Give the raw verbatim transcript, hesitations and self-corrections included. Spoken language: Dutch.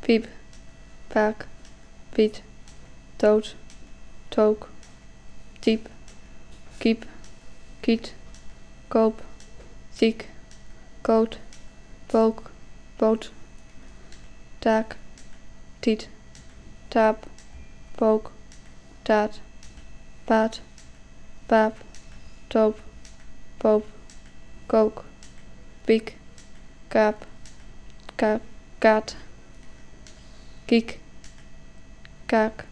piep, paak, piet, toot, took, typ, kiep, kiet, koop, ziek, koot, pook, poot, taak, tiet, taap, pook, taat, paat, paap, toop, poop, kook, piek, kaap, kaap, kaat, kiek, kaak,